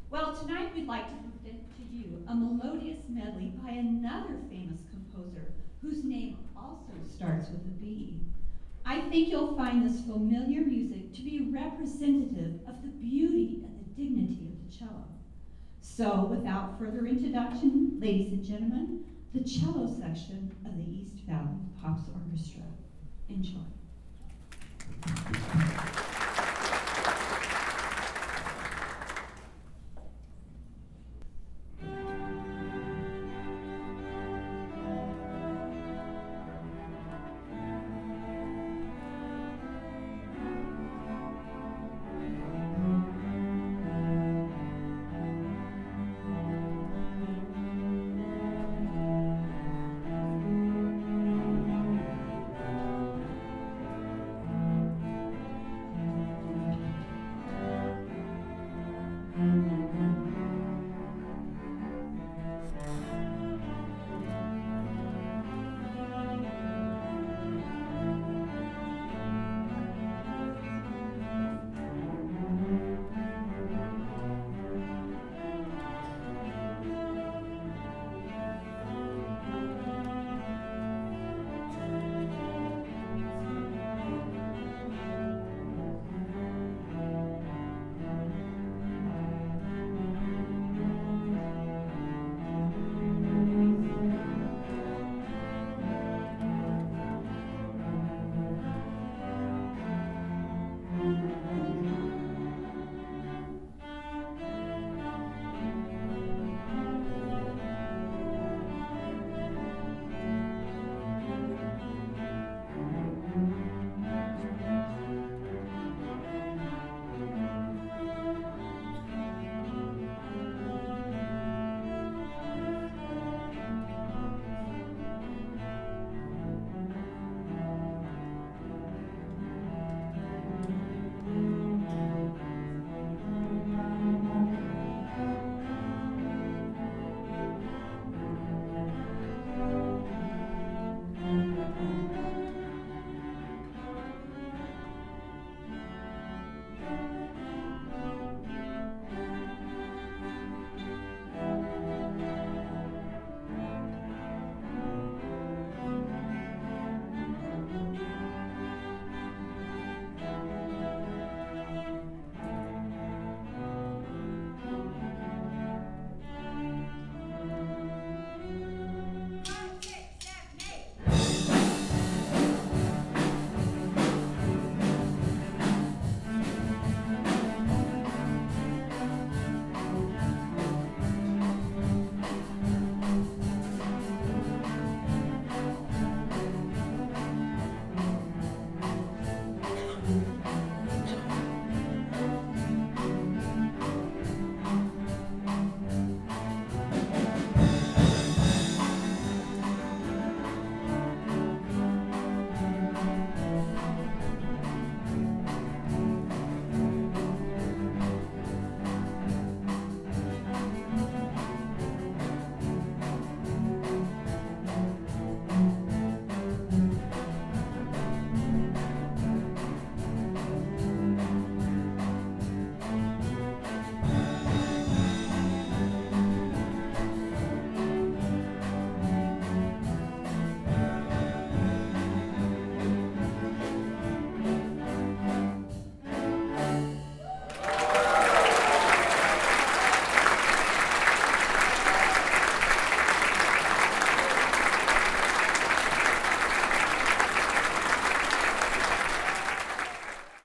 Well, tonight we'd like to present to you a melodious medley by another famous composer whose name also starts with a B. I think you'll find this familiar music to be representative of the beauty and the dignity of the cello. So, without further introduction, ladies and gentlemen, the cello section of the East Valley Pops Orchestra. Enjoy.